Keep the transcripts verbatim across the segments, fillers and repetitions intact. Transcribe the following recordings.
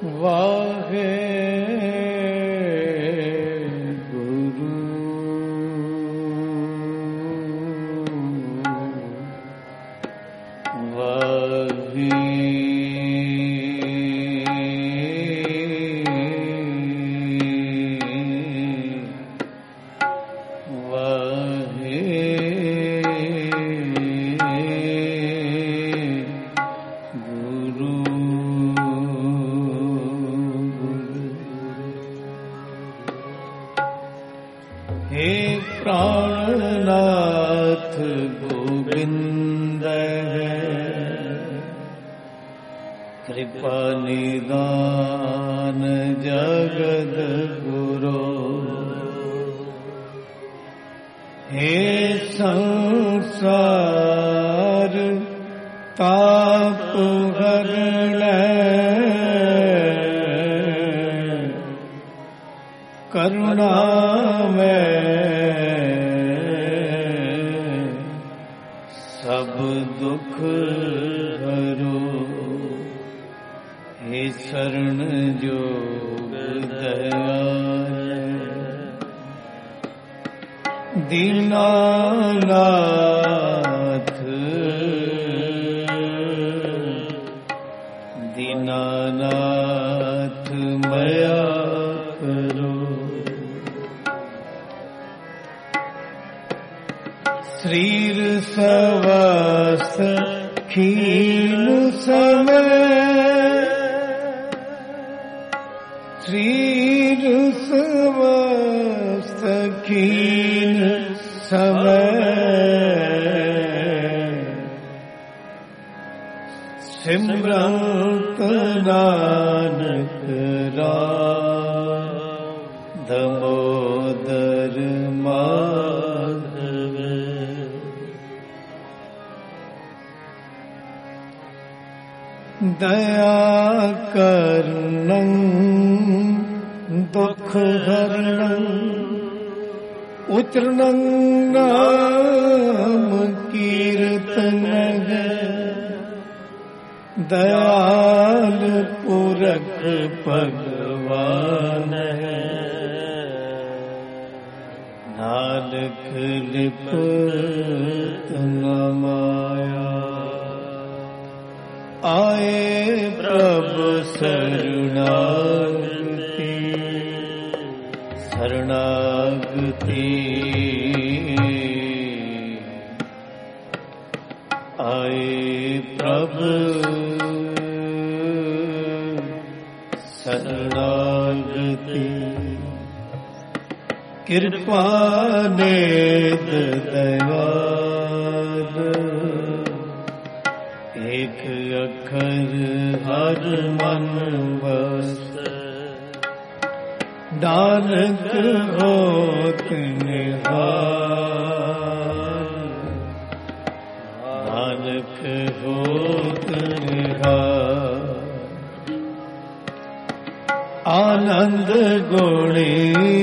वाहे गुरु वाहे प्राणनाथ गोविंद कृपा निदान जगद गुरो हे संसार ताप हरण करुणा में सब दुख हरो हे शरण जोग दयाल दीनानाथ दीनानाथ मया करो शरीर सवस खीन समय शरीर सवस खीन समय सिमरत नानक राम दामोदर माधव दया करनं दुख हरणं उच्चारणं नाम कीर्तन दयाल पुरख भगवान है नानक लिपत न माया आए प्रभु शरणागति शरणागति आए प्रभु शरणागति कृपा नेद दयाल एक अखर हर मन बस नानक होत निहाल नानक होत निहाल आनंद गुणी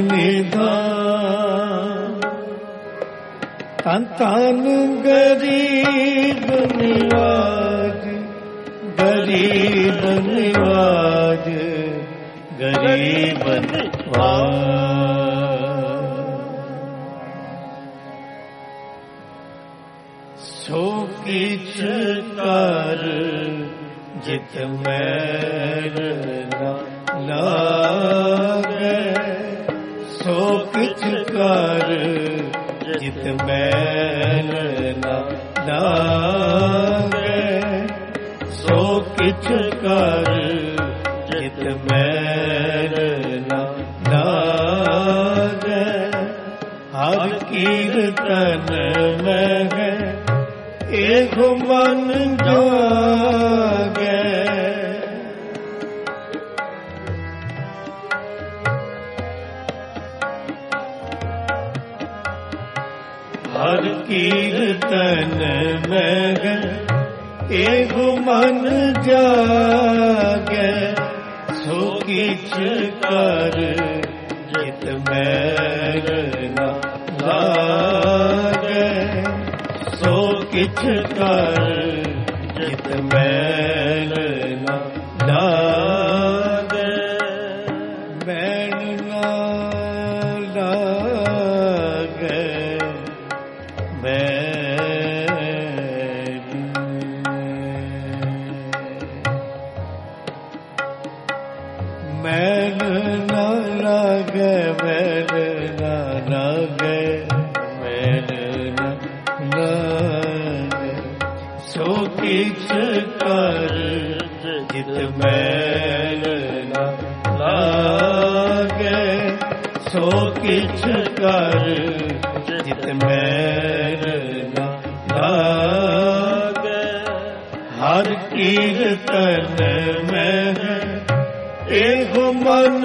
निधान तन तन गरीब निवाज गरीब निवाज गरीब निवाज सो किछ कर जित मैल ना लागे सो किछ कर जित मैल ना लागे सो किछ कर जित मैल ना लागे हर कीर्तन में है एक मन जागे हर कीर्तन में एक मन जागे सो किछ कर जित मैल न लागे सो किछ कर जित मैल न लागे मैल न लागे मैल न लागे मैल न लागे सो किछ कर जित मैल न लागे सो किछ कर जित मैल न लागे हर कीर्तन में एगो मन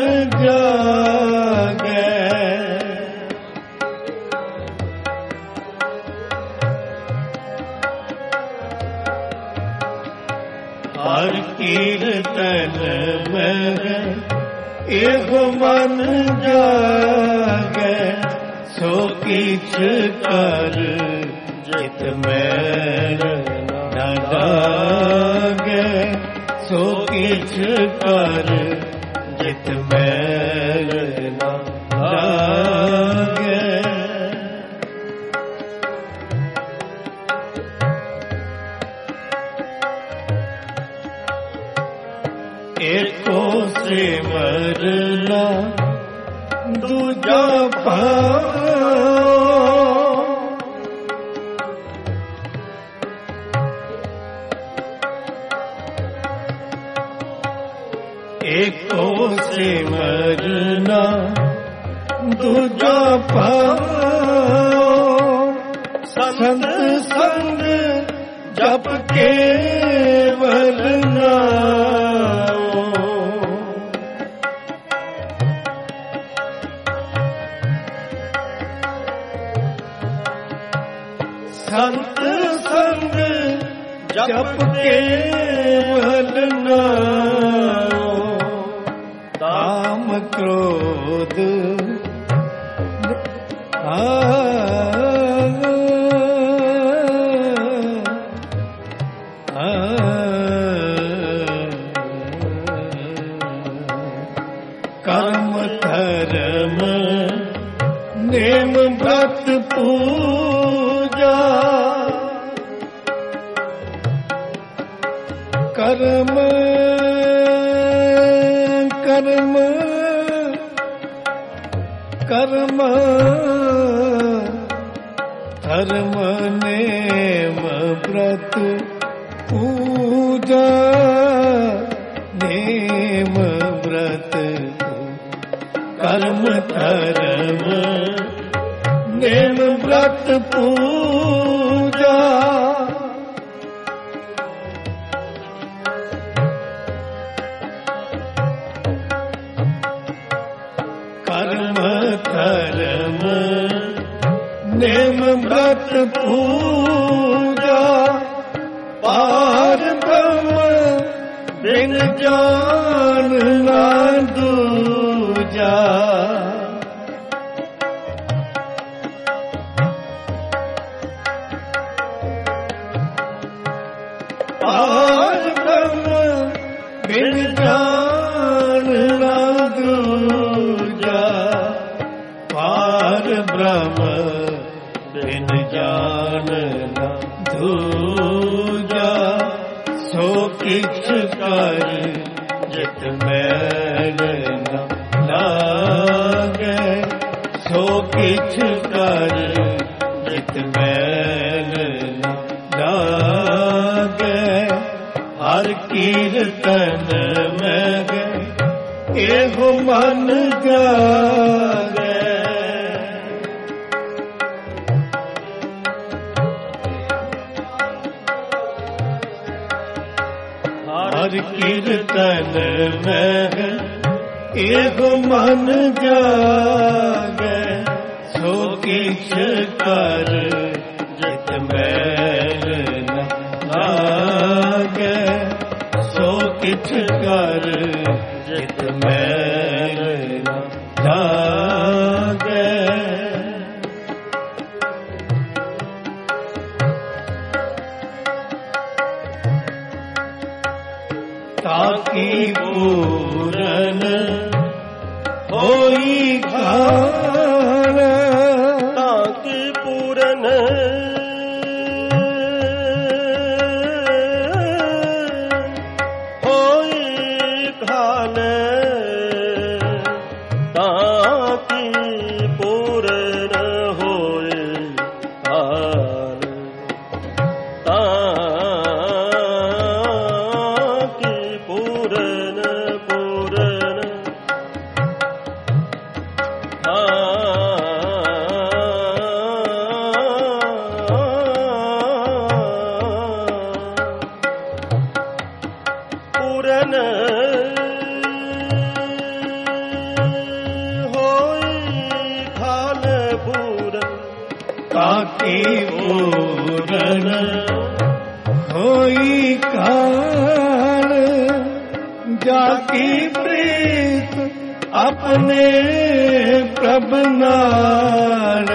जागे हर कीर्तन में एगो मन जागे सो किछ कर जित मैल न लागे सो किछ कर जित मैल न लागे एको सिमरना दूजा भाव एको सिमरना दूजा पाओ संत संग जप केवल नाओ संत संग जप केवल नाओ काम क्रोध आ कर्म धर्म नेम व्रत पूजा कर्म कर्म कर्म धर्म नेम व्रत पूजा नेम व्रत कर्म धर्म नेम व्रत पूजा कर्म धर्म नेम व्रत पूजा पार ब्रह्म बिन जान ना दूजा पार ब्रह्म बिन जान ना दूजा पार ब्रह्म बिन जान ना दूजा सो किछ कर जित मैल न लागे सो किछ कर जित मैल न लागे हर कीर्तन में एगो मन जागे हर कीर्तन में एगो मन जागे सो किछ कर जित मैल न लागे सो किछ कर जित मैल न लागे ताकि पूरन होई खान ताकि पूरन होई खान ताकि पूरन होई काल, जाकी प्रीत अपने प्रभ नाल।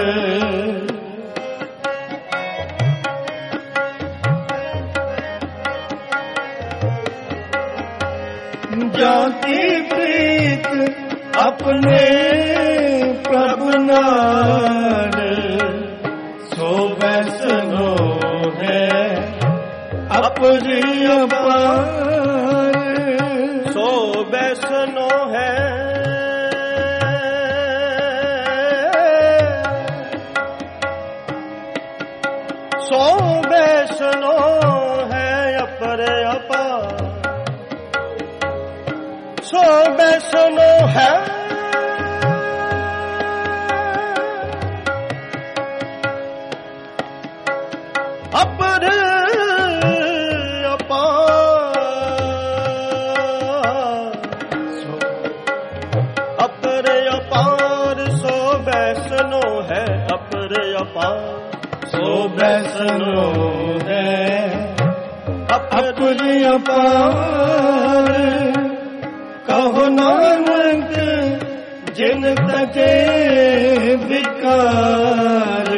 जाकी प्रीत अपने प्रभु नाल, सो वैसनो है अपरि अपार। सो वैसनो है सो वैसनो है अपर अपार। सो वैसनो है अपर अपार। अपर अपार सो वैसनो है अपर अपार। सो वैसनो है अपरि अपार। कहो नानक जिन तजे विकार।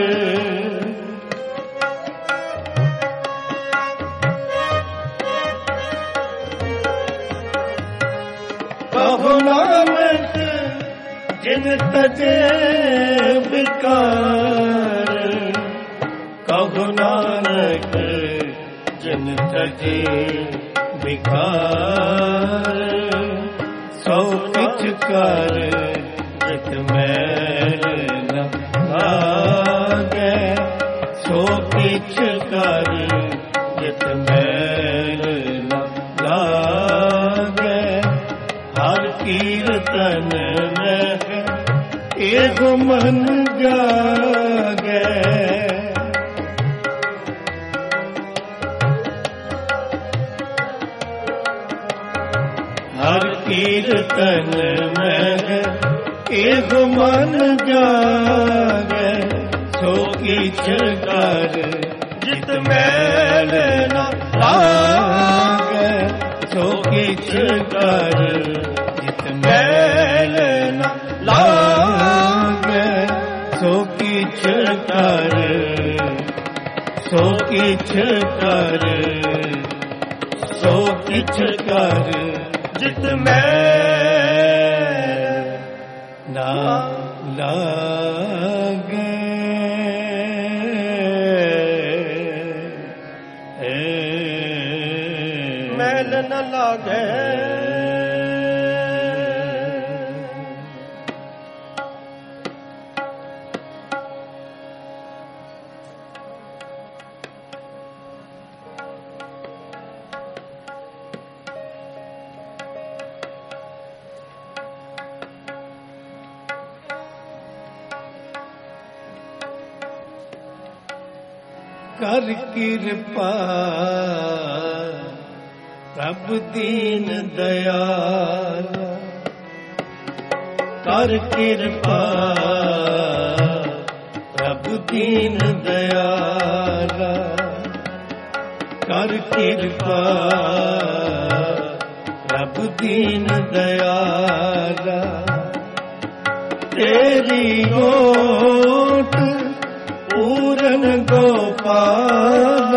कहो नानक जिन तजे विकार। कहो नानक जिन तजे विकार। सो किछ कर जित मैल न लागे। सो किछ कर जित मैल न लागे। हर कीर्तन में एगो मन जागे। हर कीर्तन में एगो मन जागे। सो किछ कर जित मैल न लागे। सो किछ कर जित मैल न लागे। सो किछ कर सो किछ कर सो किछ कर जित मैल ना लागे। मैल न लागे। कर कृपा प्रभु दीन दयाल। कर कृपा प्रभु दीन दयाल। कर कृपा प्रभु दीन दयाल। तेरी ओट पूरन गोपाल।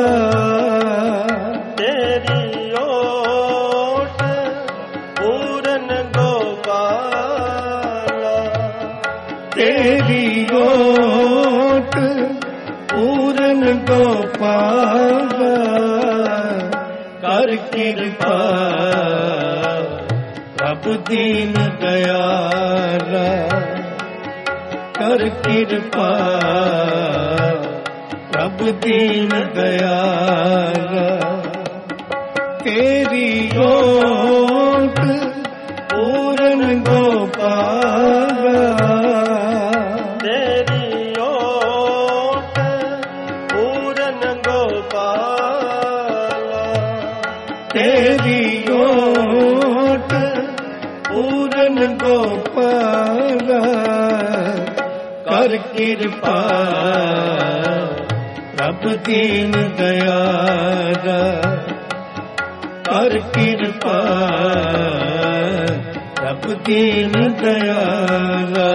तेरी ओट पूरन गोपाल। तेरी ओट पूरन गोपाल। कर कृपा प्रभु दीन दयाल। कर कृपा प्रभु दीन दयाल। तेरी ओट पूरन गोपाल। तेरी ओट पूरन गोपाल। तेरी ओट पूरन गोपाल। ਕਰ ਕਿਰਪਾ ਰੱਬ ਦੀਨ ਦਇਆਲਾ ਕਰ ਕਿਰਪਾ ਰੱਬ ਦੀਨ ਦਇਆਲਾ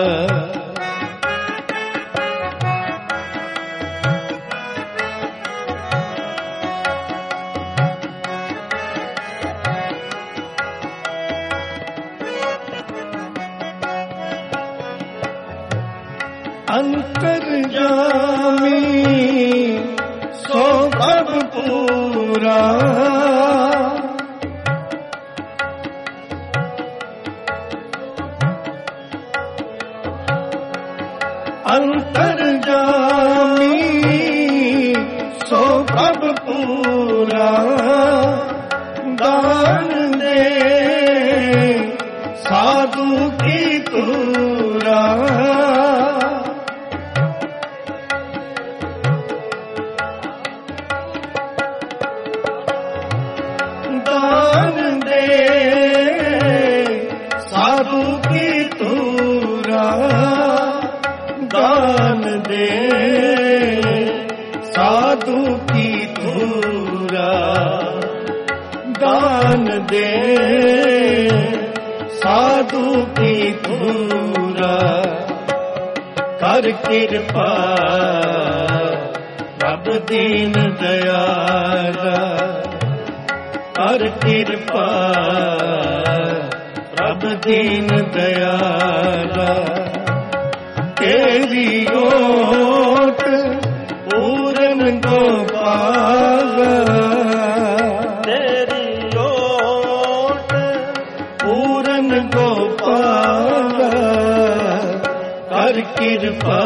अंतर्यामी सो प्रभ पूरा अंतर्यामी सो प्रभ पूरा दान दे साधु की तूरा दान दे साधु की धूरा दान दे साधु की धूरा कर कृपा रब दीन दयाला कर कृपा रब दीन दयाला तेरी ओट पूरन गोपाल तेरी ओट पूरन गोपाल कर कृपा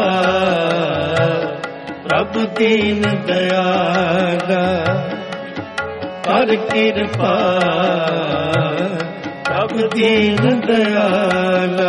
रब दीन दयाला कर कृपा रब दीन दयाला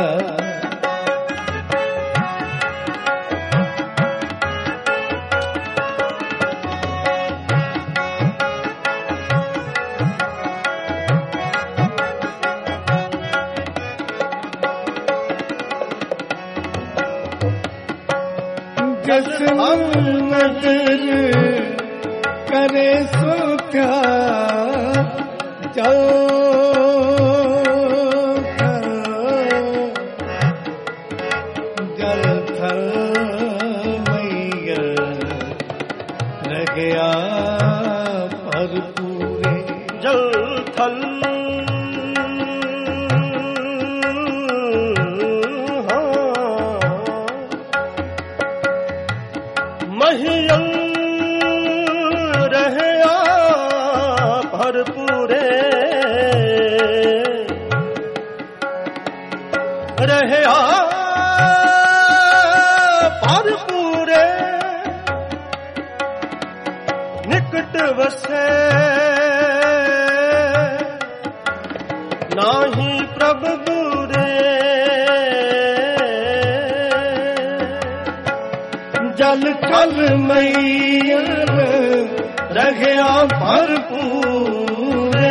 जस नजर करे सो प्यार जल जल थल मैया रगया पर पूरे जल थल महियल रहया भरपूरे रहया भरपूरे निकट वसे नाही प्रभ दूरे जल कल मैयर रगया भरपूरे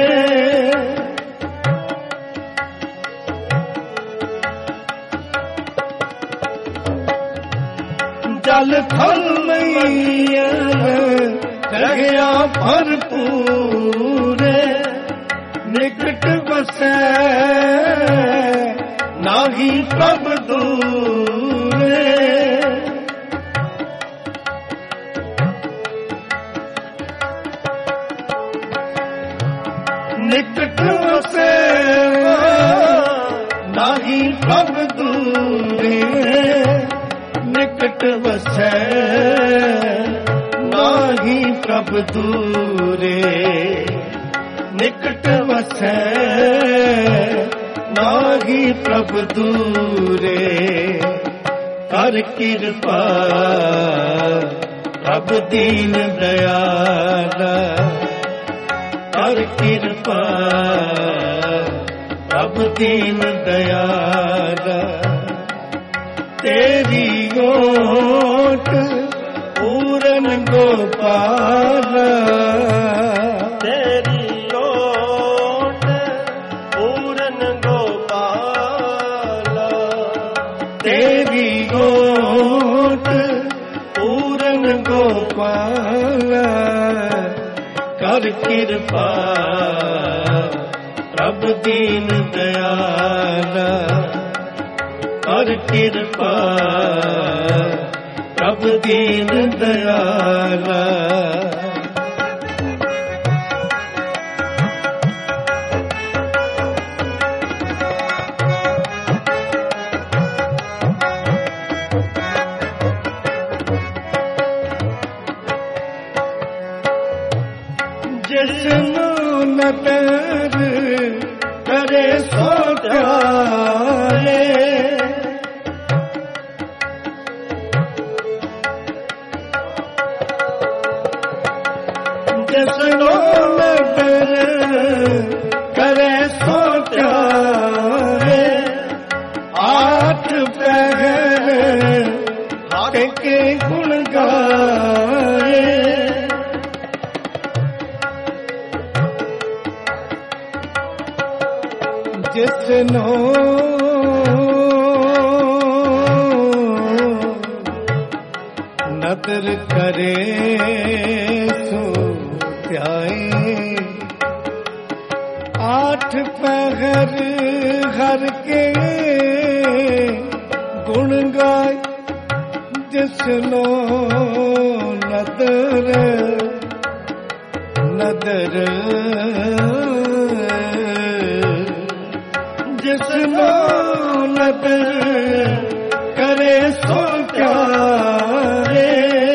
जल कल मैयर रगया भरपूरे निकट बसै नाही प्रभ दूरे निकट वसे नाही प्रभ दूरे निकट वसे नाही प्रभ दूरे निकट वसे नाही प्रभ दूरे कर कृपा रब दीन दयाला कर कृपा रब दीन दयाला तेरी ओट पूरन गोपाल तेरी ओट पूरन गोपाल तेरी ओट ਗੋਪਾਲ ਕਰ ਕਿਰਪਾ ਪ੍ਰਭ ਦੀਨ ਦਇਆਲ ਕਰ ਕਿਰਪਾ ਪ੍ਰਭ ਦੀਨ ਦਇਆਲ ਜਿਸਨੂੰ ਨਦਰ ਕਰੇ ਸੋ ਧਿਆਏ ਜਿਸਨੂੰ ਨਦਰ ਕਰੇ ਸੋ ਧਿਆਏ ਆਠ ਪਹਿਰ ਹਰ ਕੇ ਗੁਣ ਗਾਏ ਜਿਸਨੂੰ ਨਦਰ ਕਰੇ ਸੋ ਧਿਆਏ ਆਠ ਪਹਿਰ ਹਰ ਕੇ ਗੁਣ ਗਾਏ ਜਿਸਨੂੰ ਨਦਰ ਨਦਰ ਜਿਸਨੂੰ ਨਦਰ ਕਰੇ ਸੋ ਧਿਆਏ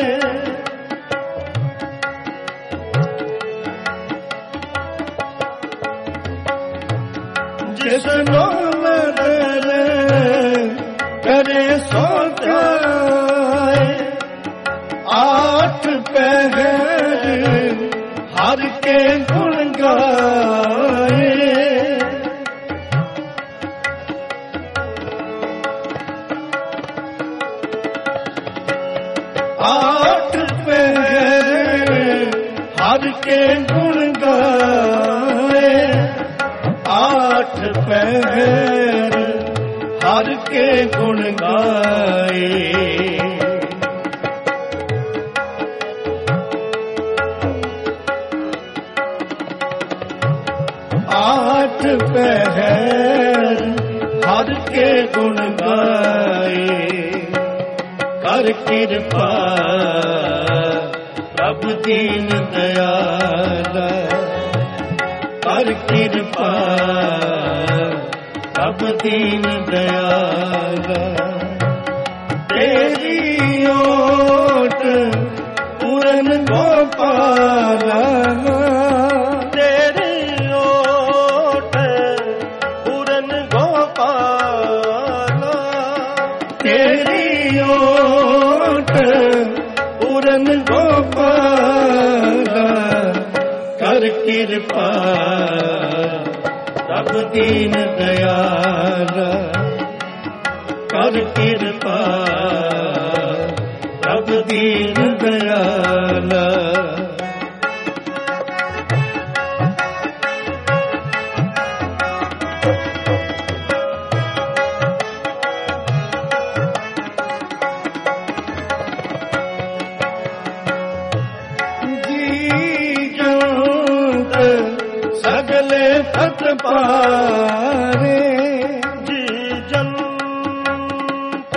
ਜਿਸਨੂੰ ਨਦਰ ਕਰੇ ਸੋ ਧਿਆਏ ਆਠ ਪਹਿਰ ਹਰ ਕੇ ਗੁਣ ਗਾਏ ਆਠ ਪਹਿਰ ਹਰ ਕੇ ਗੁਣ ਗਾਏ ਆਠ ਪਹਿਰ ਹਰ ਕੇ ਗੁਣ ਗਾਏ ਆਠ ਪਹਿਰ ਹਰ ਕੇ ਗੁਣ ਗਾਏ ਕਰ ਕਿਰਪਾ ਪ੍ਰਭ ਦੀਨ ਦਇਆਲ ਕਰ ਕਿਰਪਾ ਪ੍ਰਭ ਦੀਨ ਦਇਆਲ ਤੇਰੀ ਓਟ ਪੂਰਨ ਗੋਪਾਲ ਤੇਰੀ ਓਟ ਪੂਰਨ ਗੋਪਾਲ ਤੇਰੀ ਓਟ ਪੂਰਨ ਗੋਪਾਲ ਕਰ ਕਿਰਪਾ ਪ੍ਰਭ ਦੀਨ ਦਇਆਲ ਕਰ ਕਿਰਪਾ ਪ੍ਰਭ ਦੀਨ ਦਇਆਲ ਸਗਲੇ ਫਤ ਪਾਰੇ ਜੀ ਜੰਤ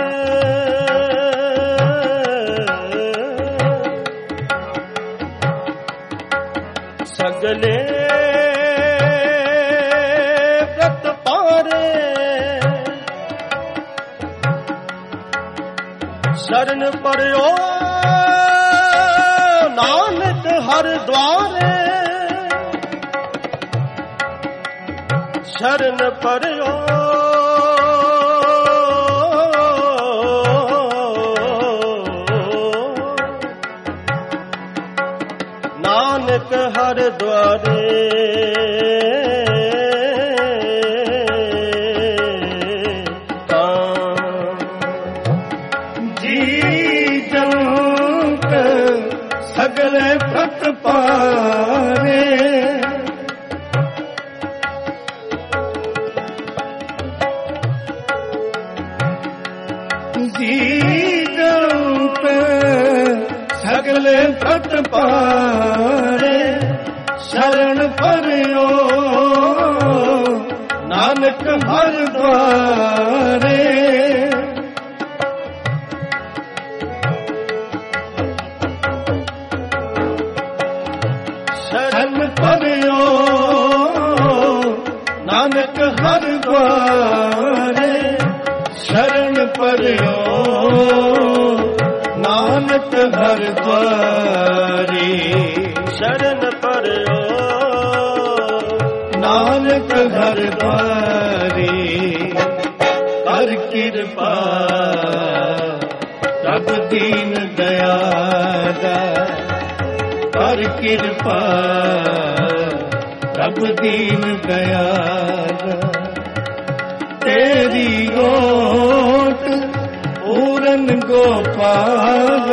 ਸਗਲੇ ਫਤ ਪਾਰੇ ਸ਼ਰਨ ਪਰਿਓ ਨਾਨਕ ਹਰ ਦੁਆਰੇ ਸ਼ਰਨ ਪਰਿਓ ਨਾਨਕ ਹਰ ਦੁਆਰੇ ਜੀ ਜੰਤ ਸਗਲੇ ਫਤ ਪਾਰੇ ਸਗਲੇ ਫਤ ਪਾਰੇ ਸ਼ਰਨ ਪਰਿਓ ਨਾਨਕ ਹਰ ਦੁਆਰੇ ਸ਼ਰਨ ਪਰਿਓ ਨਾਨਕ ਹਰ ਦੁਆਰੇ ਸ਼ਰਨ ਪਰਿਓ ਨਾਨਕ ਹਰ ਦੁਆਰੇ ਸ਼ਰਨ ਪਰਿਓ ਨਾਨਕ ਹਰ ਦੁਆਰੇ ਕਰ ਕਿਰਪਾ ਸਭ ਦੀਨ ਦਇਆਲਾ ਕਰ ਕਿਰਪਾ ਸਭ ਦੀਨ ਦਇਆਲਾ ਤੇਰੀ ਓਟ ਪੂਰਨ ਗੋਪਾਲ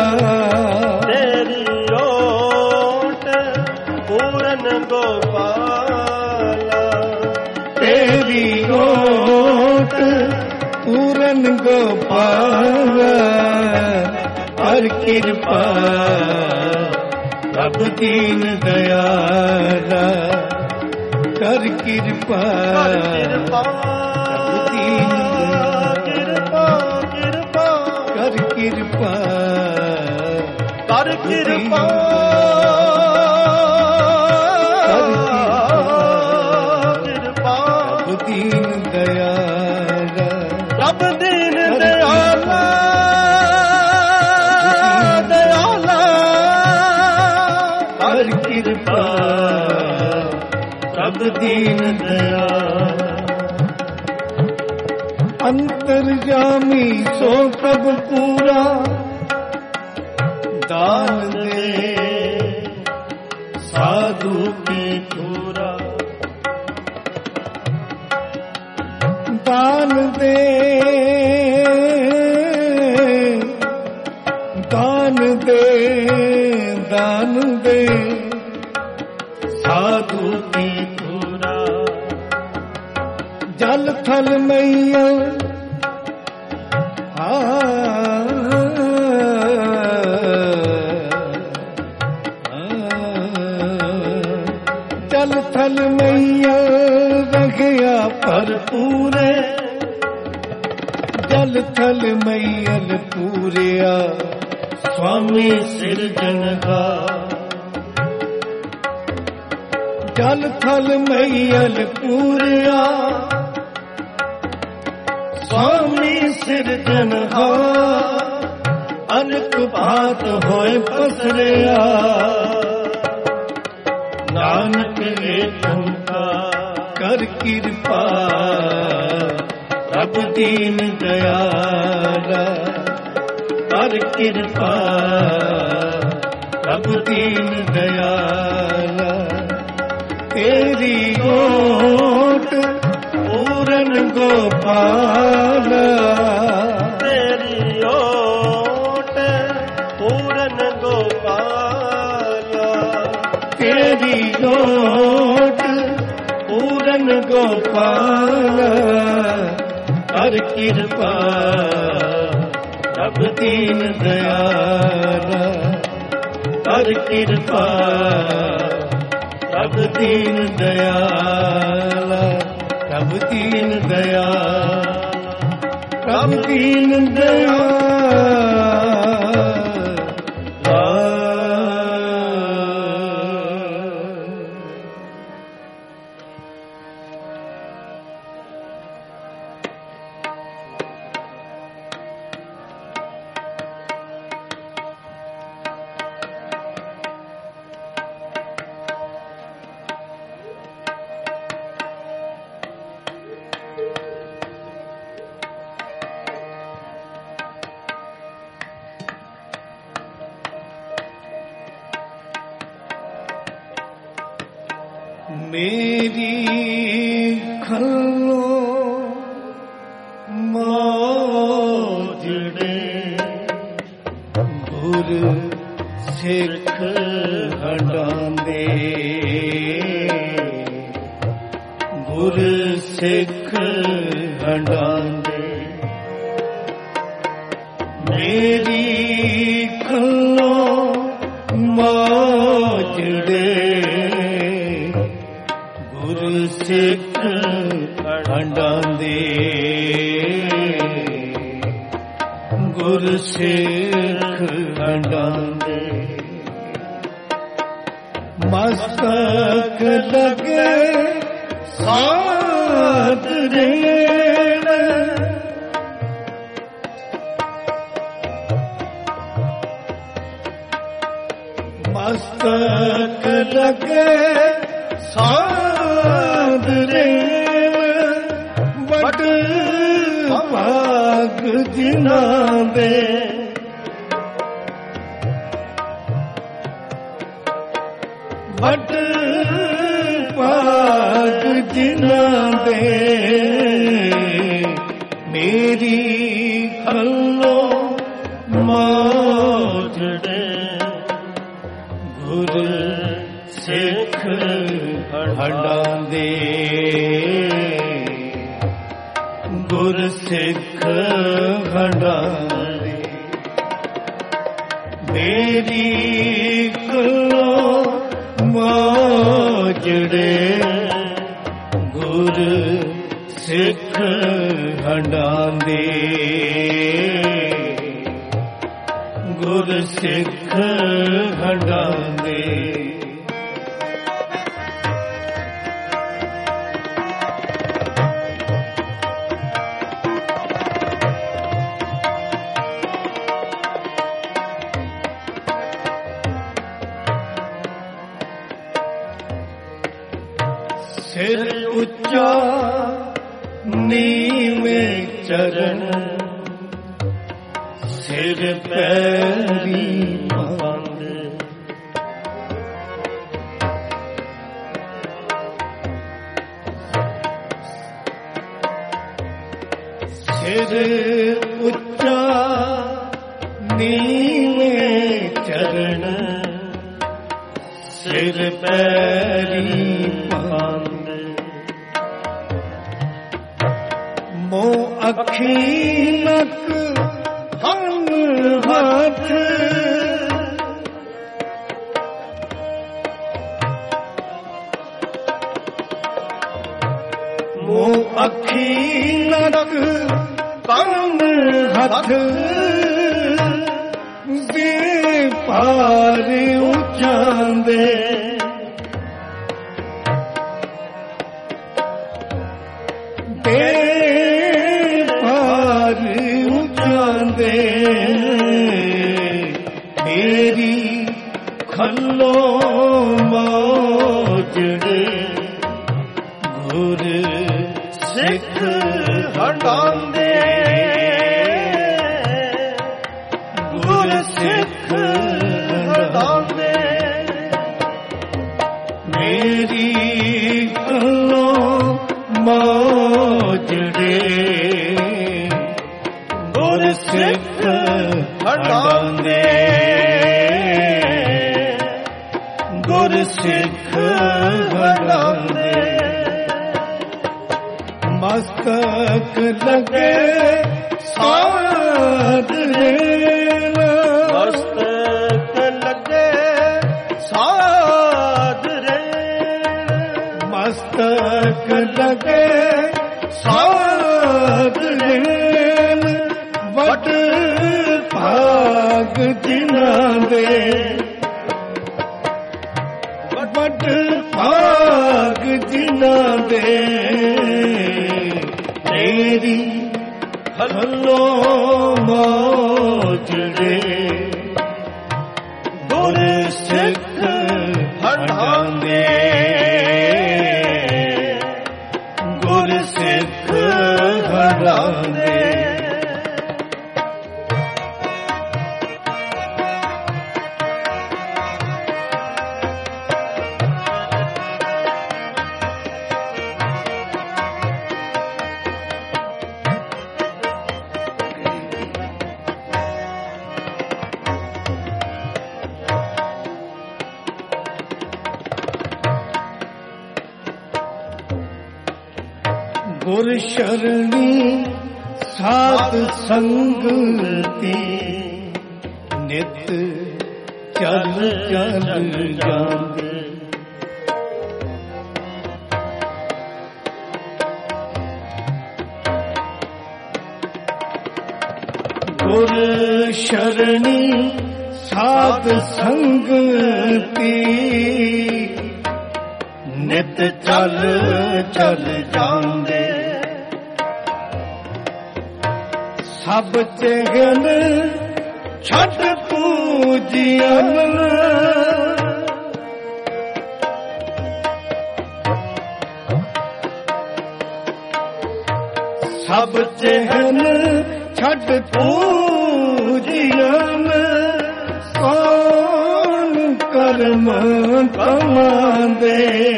ਤੇਰੀ ਓਟ ਪੂਰਨ ਗੋਪਾਲ ਤੇਰੀ ਓਟ ਪੂਰਨ ਗੋਪਾਲ ਹਰ ਕਿਰਪਾ ਸਭ ਦੀਨ ਦਇਆਲਾ ਕਰ ਕਿਰਪਾ ਕਰ ਕਿਰਪਾ ਸਭ ਦੀਨ ਕਿਰਪਾ ਕਿਰਪਾ ਕਰ ਕਿਰਪਾ ਕਰ ਕਿਰਪਾ ਕਿਰਪਾ ਸਭ ਦੀਨ ਦਇਆਲਾ ਰੱਬ ਦੀਨ ਦਇਆਲਾ ਦਇਆਲਾ ਕਰ ਕਿਰਪਾ ਸਭ ਦੀਨ ਦਇਆਲਾ ਅੰਤਰਜਾਮੀ ਸੋ ਪ੍ਰਭ ਪੂਰਾ ਦਾਨ ਦੇ ਸਾਧੂ ਕੀ ਪੂਰਾ ਦਾਨ ਦੇ ਦਾਨ ਦੇ ਦਾਨ ਦੇ ਸਾਧੂ ਕੀ ਪੂਰਾ ਜਲ ਥਲ ਮਈਆ ਜਲ ਥਲ ਮਈਆ ਰਖਿਆ ਭਰਪੂਰੇ ਜਲ ਥਲ ਮਈਲ ਪੂਰਿਆ ਸੁਆਮੀ ਸਿਰਜਣਹਾਰ ਜਲ ਥਲ ਮਈਲ ਪੂਰਿਆ ਸੁਆਮੀ ਸਿਰਜਣਹਾਰ ਅਨਕ ਬਾਤ ਹੋਏ ਪਸਰਿਆ ਨਾਨਕ ਏਕੰਕਾ ਕਰ ਕਿਰਪਾ ਰੱਬ ਦੀਨ ਦਇਆਲਾ ਕਰ ਕਿਰਪਾ ਰੱਬ ਦੀਨ ਦਇਆਲਾ ਤੇਰੀ ਓਟ ਪੂਰਨ ਗੋਪਾਲ ਤੇਰੀ ਓਟ ਪੂਰਨ ਗੋਪਾਲ ਤੇਰੀ ਓਟ ਪੂਰਨ ਗੋਪਾਲ ਕਰ ਕਿਰਪਾ ਰੱਬ ਦੀਨ ਦਇਆਲਾ ਕਰ ਕਿਰਪਾ ਰੱਬ ਦੀਨ ਦਇਆਲਾ ਰੱਬ ਦੀਨ ਦਇਆਲਾ ਰੱਬ ਦੀਨ ਦਇਆਲਾ ਮੇਰੀ ਖੱਲੋ ਮੋਜੜੇ ਗੁਰ ਸਿੱਖ ਹੰਡਾਂਦੇ ਗੁਰ ਸਿੱਖ ਹੰਡਾਂਦੇ ਮੇਰੀ ਖੱਲੋ ਸਿੱਖ ਹੰਡਾਂਦੇ ਗੁਰ ਸਿੱਖ ਹੰਡਾਂਦੇ ਮਸਤਕ ਲਗੇ ਸਾਧ ਰੇਣ ਮਸਤਕ ਲਗੇ ਸਾਧ ਰੇਣ ਵਡ ਭਾਗ ਜਿਨ੍ਹਾਂ ਦੇ ਵਡ ਭਾਗ ਜਿਨ੍ਹਾਂ ਦੇ ਮੇਰੀ ਖੱਲੋ ਮੋਜੜੇ ਗੁਰ ਸਿੱਖ ਹੰਡਾਂਦੇ ਗੁਰ ਸਿੱਖ ਹੰਡਾਂਦੇ ਮੇਰੀ ਖੱਲੋ ਮੋਜੜੇ ਗੁਰ ਸਿੱਖ ਹੰਡਾਂਦੇ ਗੁਰ ਸਿੱਖ ਹੰਡਾਂਦੇ ਸਿਰ ਉੱਚਾ ਨੀਵੇਂ ਚਰਨ ਸਿਰ ਪੈਰੀ ਪੰਦ ਸਿਰ ਉੱਚਾ ਨੀਵੇਂ ਚਰਨ ਸਿਰ ਪੈਰੀ ਪੰਦ ਮੋ ਅੱਖੀ ਨਕ ਹੰਨ ਹੱਥ ਮੋ ਅੱਖੀ ਨਕ ਕੰਨ ਹੱਥ ਦੇ ਪਾਰ ਉਚਾਂਦੇ ਮੇਰੀ ਖੱਲੋ ਮੋਜੜੇ ਗੁਰ ਸਿੱਖ ਹੰਡਾਂਦੇ ਗੁਰ ਸਿੱਖ ਹੰਡਾਂਦੇ ਮੇਰੀ ਖੱਲੋ ਮੋਜੜੇ ਗੁਰ ਸਿੱਖ ਹੰਡਾਂਦੇ ਗੁਰ ਸਿੱਖ ਹੰਡਾਂਦੇ ਮਸਤਕ ਲਗੇ ਸਾਧ ਰੇਣ ਮਸਤਕ ਲਗੇ ਸਾਧ ਰੇਣ ਮਸਤਕ ਲਗੇ ਸਾਧ ਰੇਣ ਵਡ ਭਾਗ ਜਿਨ੍ਹਾਂ ਦੇ ਵਡ ਭਾਗ ਜਿਨ੍ਹਾਂ ਦੇ ਮੇਰੀ ਖੱਲੋ ਮੋਜੜੇ ਗੁਰ ਸਿੱਖ ਹੰਡਾਂਦੇ ਗੁਰ ਸਿੱਖ ਹੰਡਾਂਦੇ ਗੁਰ ਸ਼ਰਣੀ ਸਾਧ ਸੰਗਤੀ ਨਿਤ ਚੱਲ ਚੱਲ ਜਾਂਦੇ ਗੁਰ ਸ਼ਰਣੀ ਸਾਧ ਸੰਗਤੀ ਨਿਤ ਚੱਲ ਚੱਲ ਜਾਂਦੇ ਸਭ ਚਿਹਨ ਛੱਡ ਪੂਜਿਆ ਸਭ ਚਿਹਨ ਛੱਡ ਪੂਜਿਆ ਕੌਣ ਕਰਮ ਕਮਾਂਦੇ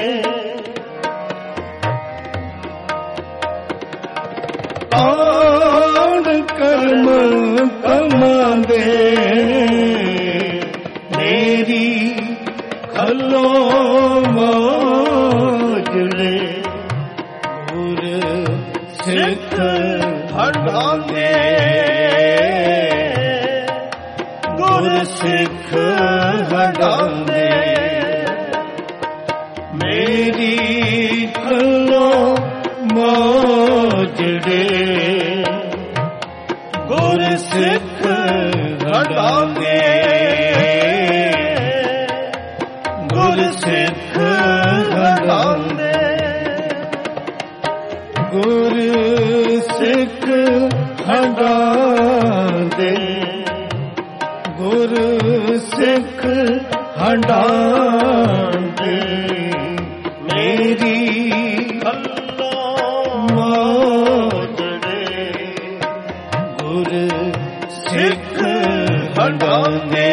ਕੌਣ ਕਰਮ ਕਮਾਂਦੇ ਮੇਰੀ ਖਲੋ ਮੋਜਲੇ ਗੁਰ ਸਿੱਖ ਹਟਾਂਦੇ ਗੁਰ ਸਿੱਖ ਹਟਾਂਦੇ ਮੇਰੀ ਖਲੋ ਮੋਜੜੇ ਗੁਰ ਸਿੱਖ ਹਟਾਂਦੇ ਗੁਰ ਸਿੱਖ ਹਟਾਂਦੇ ਗੁਰ ਸਿੱਖ ਹਟਾਂਦੇ ਗੁਰ ਸਿੱਖ ਹਟਾਂਦੇ ਮੇਰੀ ਖਲੋ ਮੋਜੜੇ ਗੁਰ ਸਿੱਖ ਹਟਾਂਦੇ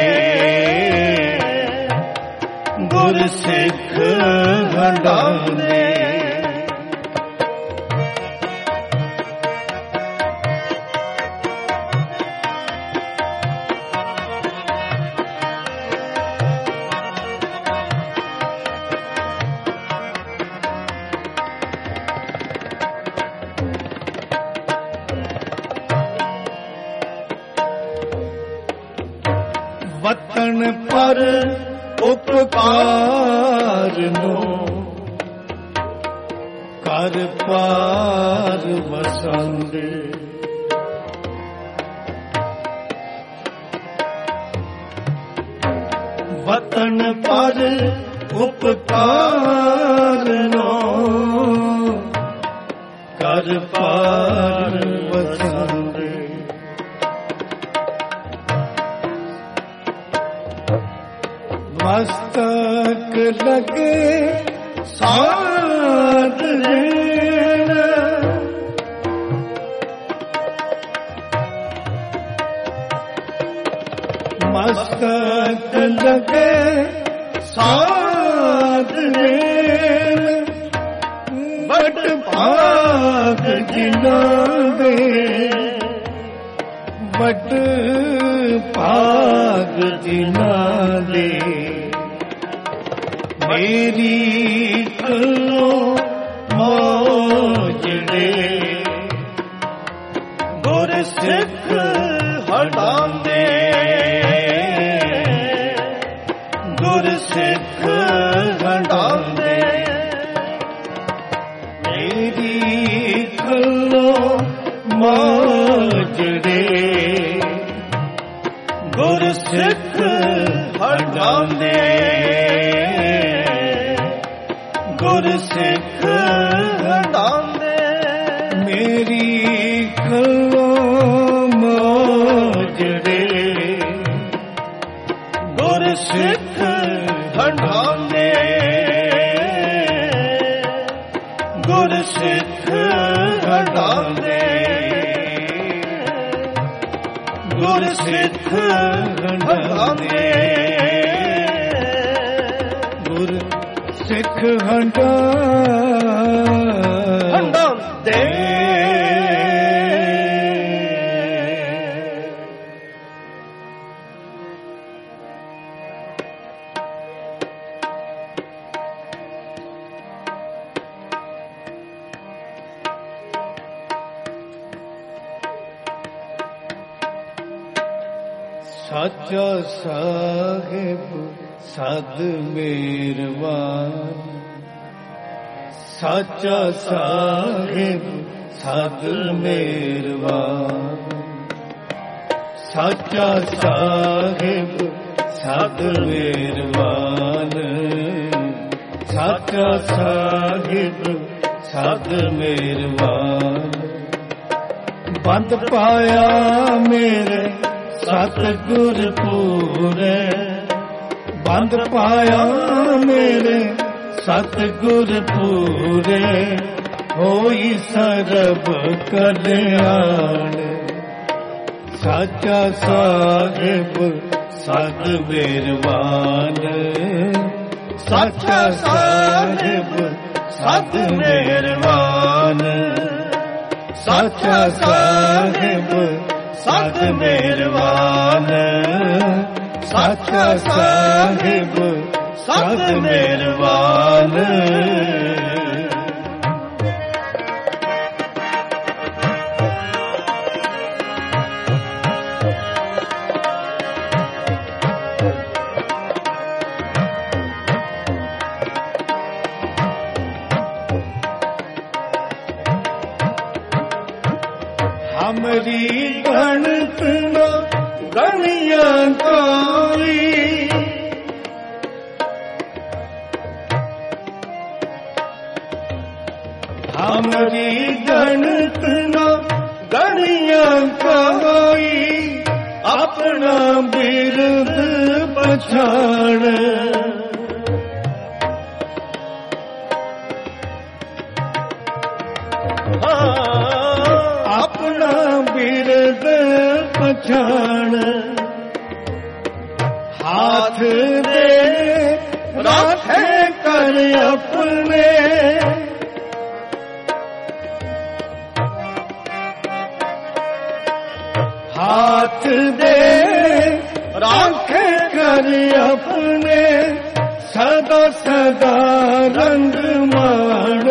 ਗੁਰ ਸਿੱਖ ਹਟਾਂਦੇ ਵਤਨ ਪਰ ਉਪਕਾਰ ਨੂੰ ਕਰ ਪਾਰ ਵਸੰਦੇ ਵਤਨ ਪਰ ਉਪਕਾਰ ਨੂੰ ਕਰ ਪਾਰ ਵਸੰਦੇ ਮਸਤਕ ਲਗੇ ਸਾਧ ਲੈਣ ਮਸਤਕ ਲਗੇ ਸਾਧ ਲੈਣ ਬਟ ਭਾਗ ਜਿਨ੍ਹਾਂ ਦੇ ਬਟ ਭਾਗ ਜਿਨ੍ਹਾਂ ਦੇ ਮੇਰੀ ਖਲੋ ਮੋਜੜੇ ਗੁਰ ਸਿੱਖ ਹਟਾਂਦੇ ਗੁਰ ਸਿੱਖ ਹਟਾਂਦੇ ਮੇਰੀ ਖਲੋ ਮੋਜੜੇ ਗੁਰ ਸਿੱਖ ਹਟਾਂਦੇ ਗੁਰ ਸਿੱਖ ਹਟਾਂਦੇ ਮੇਰੀ ਖਲੋ ਮੋਜੜੇ ਗੁਰ ਸਿੱਖ ਹਟਾਂਦੇ ਗੁਰ ਸਿੱਖ ਹਟਾਂਦੇ ਗੁਰ ਸਿੱਖ ਹਟਾਂਦੇ ਗੁਰ ਸਿੱਖ ਹਟਾਂਦੇ ਸਾਚਾ ਸਾਹਿਬ ਸਦ ਮਿਹਰਬਾਨ ਸਾਚਾ ਸਾਹਿਬ ਸਦ ਮਿਹਰਬਾਨ ਸਾਚਾ ਸਾਹਿਬ ਸਦ ਮਿਹਰਬਾਨ, ਸਾਚਾ ਸਾਹਿਬ ਸਦ ਮਿਹਰਬਾਨ। ਬੰਦ ਪਾਇਆ ਮੇਰੇ ਸਤਿਗੁਰ ਪੂਰੇ, ਬੰਦ ਪਾਇਆ ਮੇਰੇ ਸਤਿਗੁਰ ਪੂਰੇ, ਹੋਈ ਸਰਬ ਕਲਿਆਣ। ਸਾਚਾ ਸਾਹਿਬ ਸਦ ਮਿਹਰਬਾਨ, ਸਾਚਾ ਸਾਹਿਬ ਸਦ ਮਿਹਰਬਾਨ, ਸਾਚਾ ਸਾਹਿਬ ਸਦ ਮਿਹਰਬਾਨ, ਸਾਚਾ ਸਾਹਿਬ ਸਦ ਮਿਹਰਬਾਨ। हमरी गणत न गणिया कोई, हमरी गणत न गणिया कोई, अपना बिरद पछाण। अपना बिरद पछाण, हाथ दे राखे कर अपने, हाथ दे राखे कर अपने, सदा सदा रंग मान।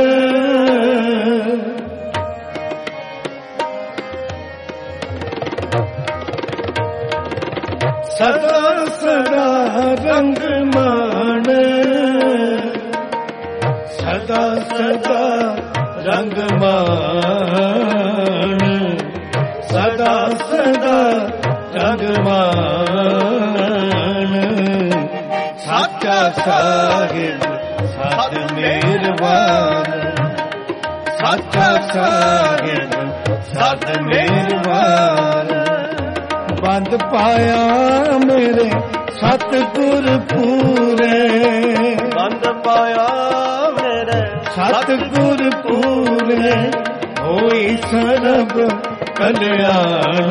सदा सदा रंग मान, सदा सदा रंग मान, सदा सदा रंग मान। साचा साहिब सद मिहरबान, साचा साहिब सद मिहरबान। ਬੰਦ ਪਾਇਆ ਮੇਰੇ ਸਤਿਗੁਰ ਪੂਰੇ, ਬੰਦ ਪਾਇਆ ਮੇਰੇ ਸਤਿਗੁਰ ਪੂਰੇ, ਹੋਈ ਸਰਬ ਕਲਿਆਣ,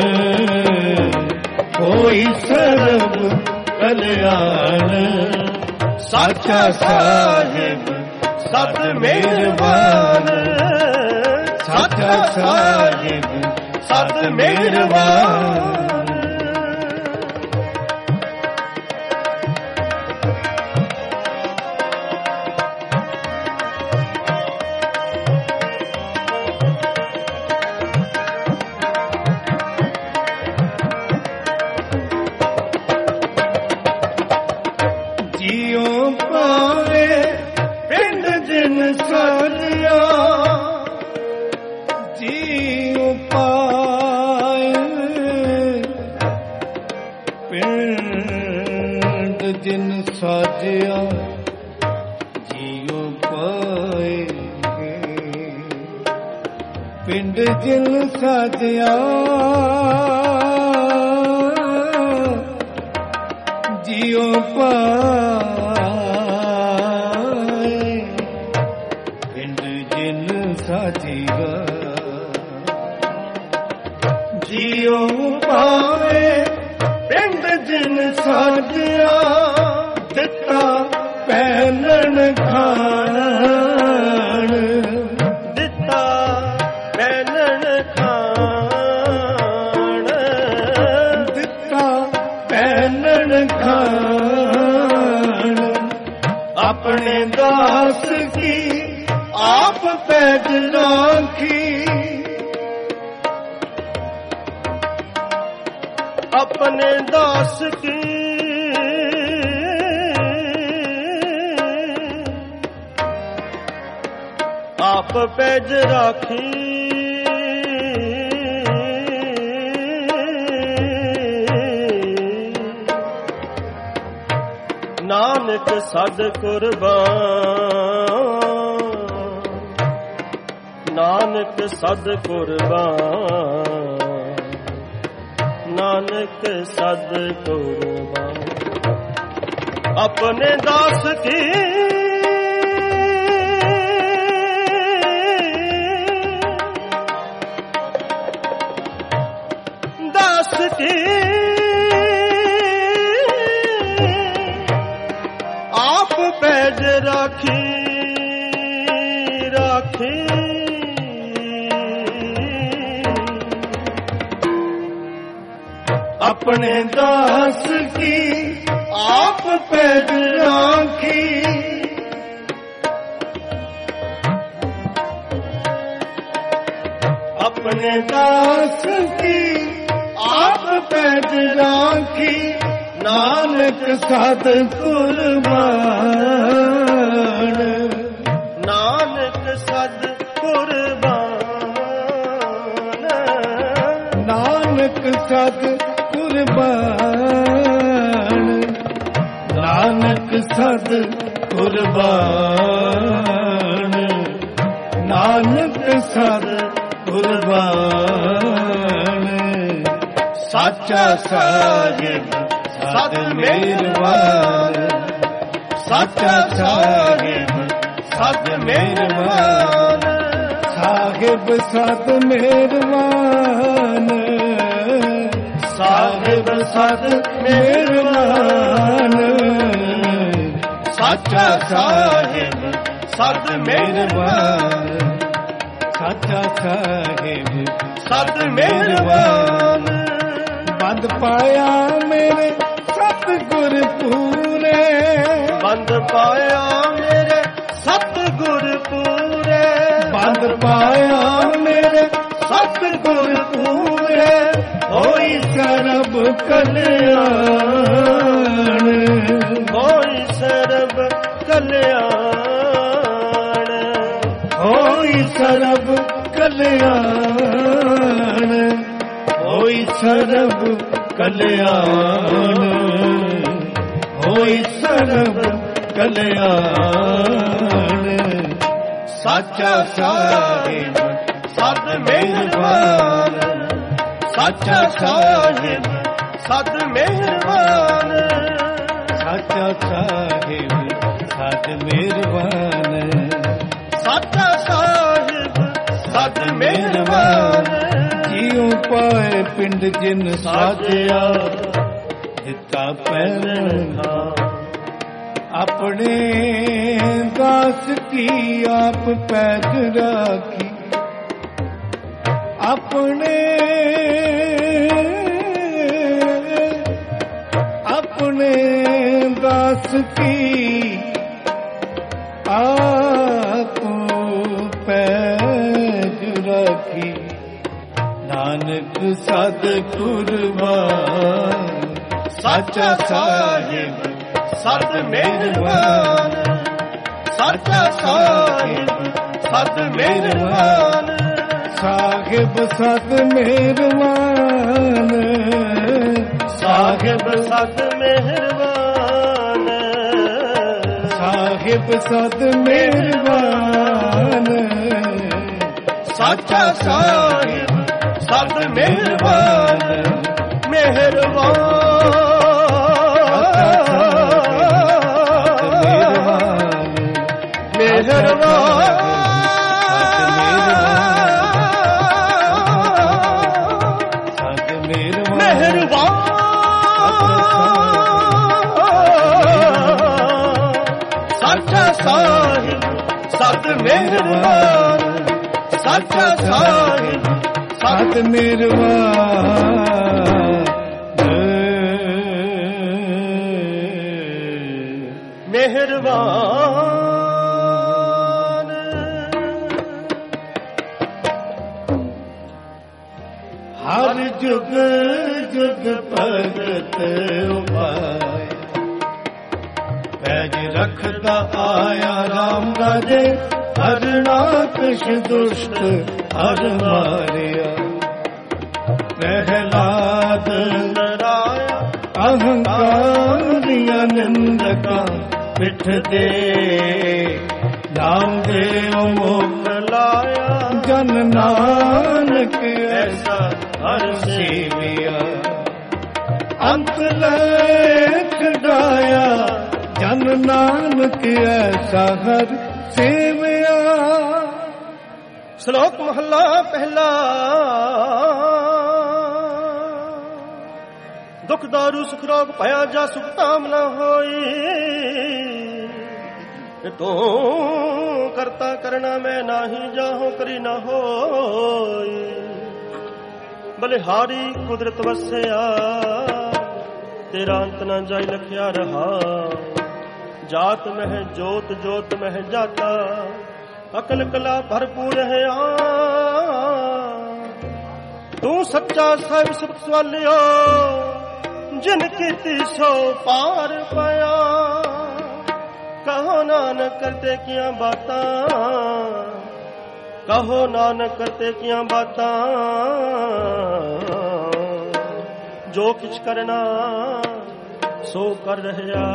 ਹੋਈ ਸਰਬ ਕਲਿਆਣ। ਸਾਚਾ ਸਾਹਿਬ ਸਦ ਮਿਹਰਬਾਨ, ਸਾਚਾ ਸਾਹਿਬ ਸਦ ਮਿਹਰਬਾਨ। ਜੀਉ ਪਾਵੇ ਪਿੰਡ ਜਿਨ ਸਾਰਿਆ, ਜੀਉ ਪਾਏ ਪਿੰਡ ਜਿਨ ਸਾਜਿਆ, ਜੀਉ ਪਾਏ ਪਿੰਡ ਜਿਨ ਸਾਜਿਆ, ਜੀਉ ਪਾਏ ਪਿੰਡ ਜਿਨ ਸਾਜਿਆ, ਜੀਉ ਪਾਏ ਪਿੰਡ ਜਿਨ ਸਾਜਿਆ। ਦਿੱਤਾ ਪਹਿਲਣ ਖਾਣ, ਦਿੱਤਾ ਪਹਿਲਣ ਖਾਣ, ਦਿੱਤਾ ਪਹਿਲਣ ਖਾਣ। ਆਪਣੇ ਦਾਸ ਕੀ ਆਪ ਪੈਜ ਰਾਖੀ, अपने दास की आप पैज राखी। ਨਾਨਕ ਸਦ ਕੁਰਬਾਨ, ਨਾਨਕ ਸਦ ਕੁਰਬਾਨ, ਨਾਨਕ ਸਦ ਕੁਰਬਾਨ। ਆਪਣੇ ਦਾਸ ਕੀ ਦਾਸ ਕੀ ਆਪ ਪੈਜ ਰਾਖੀ ਰਾਖੀ, ਆਪਣੇ ਦਾਸ ਕੀ ਆਪ ਪੈਜ ਰਾਖੀ, ਆਪਣੇ ਦਾਸ ਕੀ ਆਪ ਪੈਜ ਰਾਖੀ, ਨਾਨਕ ਸਦ ਕੁਰਬਾਨ, ਨਾਨਕ ਸਦ ਕੁਰਬਾਨ, ਨਾਨਕ ਸਦ ਕੁਰਬਾਨ, ਨਾਨਕ ਸਦ ਕੁਰਬਾਨ, ਨਾਨਕ ਸਦ ਕੁਰਬਾਨ। ਸਾਚਾ ਸਾਹਿਬ ਸਤ ਮਿਹਰਬਾਨ, ਸਾਚਾ ਸਾਹਿਬ ਸਤ ਮਿਹਰਬਾਨ, ਸਾਹਿਬ ਸਤ ਮਿਹਰਬਾਨ, ਸਾਹਿਬ ਸਤ ਮਿਹਰਬਾਨ, ਸਾਚਾ ਸਾਹਿਬ ਸਤ ਮਿਹਰਬਾਨ, ਸਾਚਾ ਸਾਹਿਬ ਸਤ ਮਿਹਰਬਾਨ। ਬੰਦ ਪਾਇਆ ਮੇਰੇ ਸਤਿਗੁਰ ਪੂਰੇ, ਬੰਦ ਪਾਇਆ ਮੇਰੇ ਸਤਿਗੁਰ ਪੂਰੇ, ਬੰਦ ਪਾਇਆ ਮੇਰੇ ਸਤਿਗੁਰ ਪੂਰੇ, ਹੋਈ ਸਰਬ ਕਲਿਆਣ, ਹੋਈ ਸਰਬ ਕਲਿਆਣ, ਹੋਈ ਸਰਬ ਕਲਿਆਣ, ਹੋਈ ਸਰਬ ਕਲਿਆਣ, ਹੋਈ ਸਰਬ ਕਲਿਆਣ। ਸਾਚਾ ਸਾਹਿਬ ਸਤ ਮਿਹਰਬਾਨ, ਸਾਚਾ ਸਾਹਿਬ ਸਤ ਮਿਹਰਬਾਨ, ਸਾਚਾ ਸਾਹਿਬ ਸਤ ਮਿਹਰਬਾਨ, ਸਾਚਾ ਸਾਹਿਬ ਸਤ ਮਿਹਰਬਾਨ। ਜਿਉ ਪਾਏ ਪਿੰਡ ਜਿਨ ਸਾਜਿਆ, ਦਿੱਤਾ ਪਹਿਲਣ ਆਪਣੇ ਦਾਸ ਕੀ ਆਪ ਪੈਜ ਰਾਖੀ, ਆਪਣੇ ਆਪਣੇ ਦਾਸ ਕੀ ਆਪ ਪੈਜ ਰਾਖੀ, ਨਾਨਕ ਸਦ ਕੁਰਬਾਨ, ਸਾਚਾ ਸਾਹਿਬ ਸਤ ਮਿਹਰਬਾਨ, ਸਾਚਾ ਸਾਹਿਬ ਸਤ ਮਿਹਰਬਾਨ, ਸਾਹਿਬ ਸਤ ਮਿਹਰਬਾਨ, ਸਾਹਿਬ ਸਤ ਮਿਹਰਬਾਨ, ਸਾਹਿਬ ਸਤ ਮਿਹਰਬਾਨ, ਸਾਚਾ ਸਾਹਿਬ ਸਤ ਮਿਹਰਬਾਨ, ਮਿਹਰਬਾਨ, ਮਿਹਰਬਾਨ, ਸਾਚਾ ਸਾਹਿਬ ਸਤ ਮਿਹਰਬਾਨ, ਸਾਚਾ ਸਾਹਿਬ ਸਤ ਮਿਹਰਬਾਨ, ਮਿਹਰਬਾਨ। ਹਰ ਜੁਗ ਜੁਗ ਭਗਤ ਉਪਾਇ, ਪੈਜ ਰਖਦਾ ਆਇਆ ਰਾਮ ਰਾਜੇ, ਹਰ ਨਾਕਸ਼ ਦੁਸ਼ਟ ਹਰ ਮਾਰਿਆ, ਪ੍ਰਹਿਲਾਦ ਨਰਾਇਆ ਅਹੰਕਾਰੀਆਂ ਨਿੰਦਕਾਂ ਪਿੱਠ ਦੇ ਨਾਮ ਦੇਵ ਮੁਖ ਲਾਇਆ ਜਨ ਨਾਨਕ ਐਸਾ ਹਰ ਸੇਵਿਆ ਅੰਤ ਲੈ ਛਡਾਇਆ ਜਨ ਨਾਨਕ ਐਸਾ ਹਰ ਸੇਵਿਆ। ਸ਼ਲੋਕ ਮਹੱਲਾ ਪਹਿਲਾ। ਦੁਖ ਦਾਰੂ ਸੁਖ ਰੋਗ ਭਇਆ ਜਾ ਸੁਖ ਤਾਮ ਨਾ ਹੋਈ। ਤੂੰ ਕਰਤਾ ਕਰਨਾ ਮੈਂ ਨਾਹੀ ਜਾਹੋ ਕਰੀ ਨਾ ਹੋਈ। ਬਲਿਹਾਰੀ ਕੁਦਰਤ ਵਸਿਆ ਤੇਰਾ ਅੰਤ ਨਾ ਜਾਈ ਲਖਿਆ ਰਹਾ। ਜਾਤ ਮਹਿ ਜੋਤ ਜੋਤ ਮਹਿ ਜਾਤਾ ਅਕਲ ਕਲਾ ਭਰਪੂਰ ਹੈ ਆ। ਤੂੰ ਸੱਚਾ ਸਾਹਿਬ ਸੁਖ ਸਵਾਲਿਓ ਜਿਨ ਕੀਤੀ ਸੋ ਪਾਰ ਪਿਆ। ਕਹੋ ਨਾਨਕ ਕਰਤੇ ਕੀਆਂ ਬਾਤਾਂ ਕਹੋ ਨਾਨਕ ਕਰਤੇ ਕੀਆਂ ਬਾਤਾਂ। ਜੋ ਕਿਛ ਕਰਨਾ ਸੋ ਕਰ ਰਹਿਆ।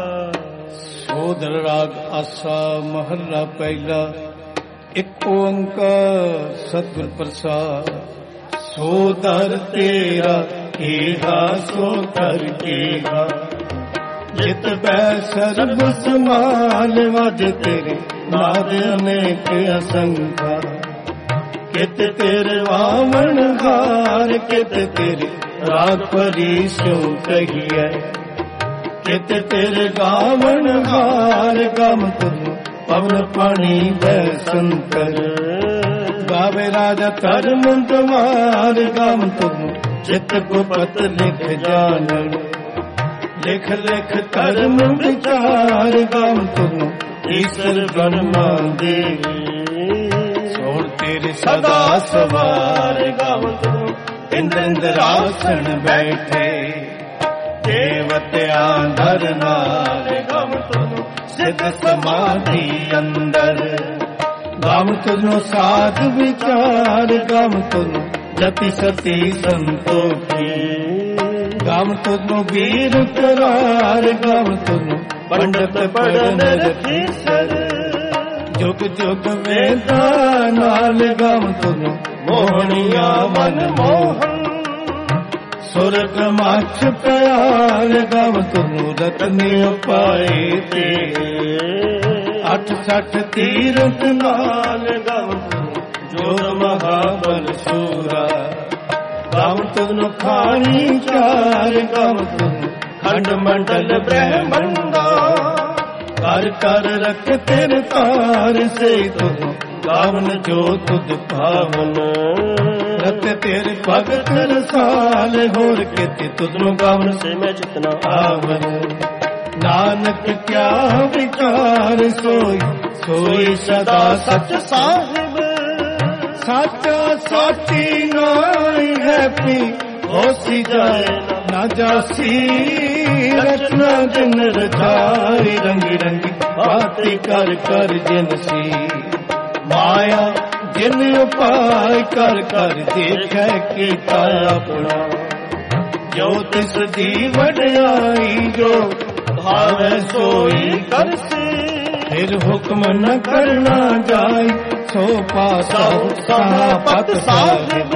ਸੋਧਰ ਰਾਗ ਆਸਾ ਮਹੱਲਾ ਪਹਿਲਾ। ਇੱਕ ਓੰਕਾਰ ਸਤਿਗੁਰ ਪ੍ਰਸਾਦ। ਸੋ ਦਰ ਤੇਰਾ ਕੀਹਾ ਸੋ ਕਰ ਕੀਹਾ। ਜਿਤ ਬੈ ਸਰਬ ਸਮਾਲ ਵਜ ਤੇਰੇ ਨਾਦ ਅਨੇਕ ਅਸੰਖਾ। ਕਿਤ ਤੇਰੇ ਵਾਮਨ ਹਾਰ ਕਿਤ ਤੇਰੇ ਰਾਗ ਪਰੀ ਸੋ ਕਹੀਐ। ਕਿਤ ਤੇਰੇ ਗਾਵਨ ਹਾਰ ਗਮ ਤੁਮ ਪਵਨ ਪਾਣੀ ਬੈ ਸੰਕਰ। ਗਾਵੇ ਰਾਜਾ ਧਰਮ ਤੁਮਾਰ ਗਮ ਤੁਮ ਚਿਤ ਗੁਪਤ ਲਿਖ ਜਾਣਨ। ਲਿਖ ਲਿਖ ਧਰਮ ਵਿਚਾਰ ਗਮ ਤੁਮ ਈਸ਼ਰ ਬ੍ਰਹਮਾ ਦੇਵੀ। ਸੋਣ ਤੇਰੇ ਸਦਾ ਸਵਾਰ ਗਮ ਤੁਮ ਇੰਦਰ ਇੰਦਰਾਸਣ ਬੈਠੇ। ਦੇਵਤਿਆਂ ਧਰ ਨਾਲ ਗਮ ਤੁਮ ਸਿੱਧ ਸਮਾਧੀ ਅੰਦਰ। ਗਮ ਤੁਮ ਸਾਧ ਵਿਚਾਰ ਗਮ ਤੁਮ ਜਤੀ ਸਤੀ ਸੰਤੋਖੀ। ਗਮ ਤੁਮ ਵੀਰ ਕਰਾਰ ਗਮ ਤੁਮ ਪੰਡਤ ਪੜਨ ਰਖੀਸਰ। ਜੁਗ ਜੁਗ ਵੇਦਾਂ ਨਾਲ ਗਮ ਤੁਮ ਮੋਹਣੀਆ ਮਨ ਮੋਹਨ। ਸੁਰਗ ਮਛ ਪਿਆਰ ਗਮ ਤੁਮ ਰਤਨੀ ਉਪਾਏ ਤੇ। ਅਠ ਸਠ ਤੀਰਥ ਨਾਲ ਗਮ ਤੁਮ ਜੋਰ ਮਹਾਬਲ ਸੂਰਾ। ਗਮ ਤੁਮ ਖਾਣੀ ਚਾਰ ਗਮ ਤੁਮ ਖੰਡ ਮੰਡਲ ਬ੍ਰਹਮੰਡਾ। ਕਰ ਕਰ ਰਖ ਤੇਰੇ ਤਾਰ ਸੇ ਤੁਮ ਗਾਵਨ ਜੋ ਤੁਧ ਭਾਵਨ। ਰਤ ਤੇਰੇ ਭਗਤ ਰਸਾਲ ਹੋਰ ਕਿਤੇ ਤੁਧਨੂੰ ਗਾਵਨ ਸੇ ਮੈਂ ਚਿਤਨਾ ਆਵਨ। ਨਾਨਕ ਕਿਆ ਵਿਚਾਰ ਸੋਈ ਸੋਈ ਸਦਾ ਸਚ ਸਾਹਿਬ। ਸਾਚਾ ਸਾਚੀ ਨਾਈ ਹੈ ਪੀ ਹੋਸੀ ਜਾਏ ਨਾ ਜਾਸੀ। ਰਚਨਾ ਦਿਨ ਰਚਾਈ ਰੰਗੀ ਰੰਗੀ ਬਾਤੀ ਕਰ ਕਰ ਜਿਨਸੀ। ਮਾਇਆ ਜਿਨ ਉਪਾਇ ਕਰ ਕਰ ਦੇਖੈ ਕੀਤਾ ਆਪਣਾ। ਜੋ ਤਿਸ ਦੀ ਵਡਿਆਈ ਜੋ ਭਾਵੈ ਸੋਈ ਕਰਸੀ। ਫਿਰ ਹੁਕਮ ਨ ਕਰਨਾ ਜਾਈ ਸੋ ਪਾਸਾ ਸਾਪਤ ਸਾਹਿਬ।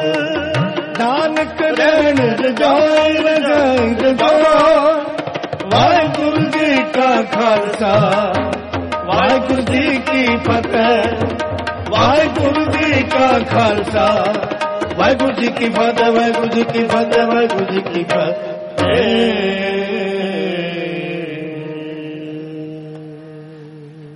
ਨਾਨਕ ਰਹਿਣ ਰਜਾਈ ਰਜਾਈ ਰਜਾਈ। ਵਾਹਿਗੁਰੂ ਜੀ ਕਾ ਖਾਲਸਾ ਵਾਹਿਗੁਰੂ ਜੀ ਕੀ ਫਤਿਹ। ਵਾਹਿਗੁਰੂ ਜੀ ਕਾ ਖਾਲਸਾ ਵਾਹਿਗੁਰੂ ਜੀ ਕੀ ਫਤਿਹ। ਵਾਹਿਗੁਰੂ ਜੀ ਕੀ ਫਤਿਹ। ਵਾਹਿਗੁਰੂ ਜੀ ਕੀ ਫਤਿਹ।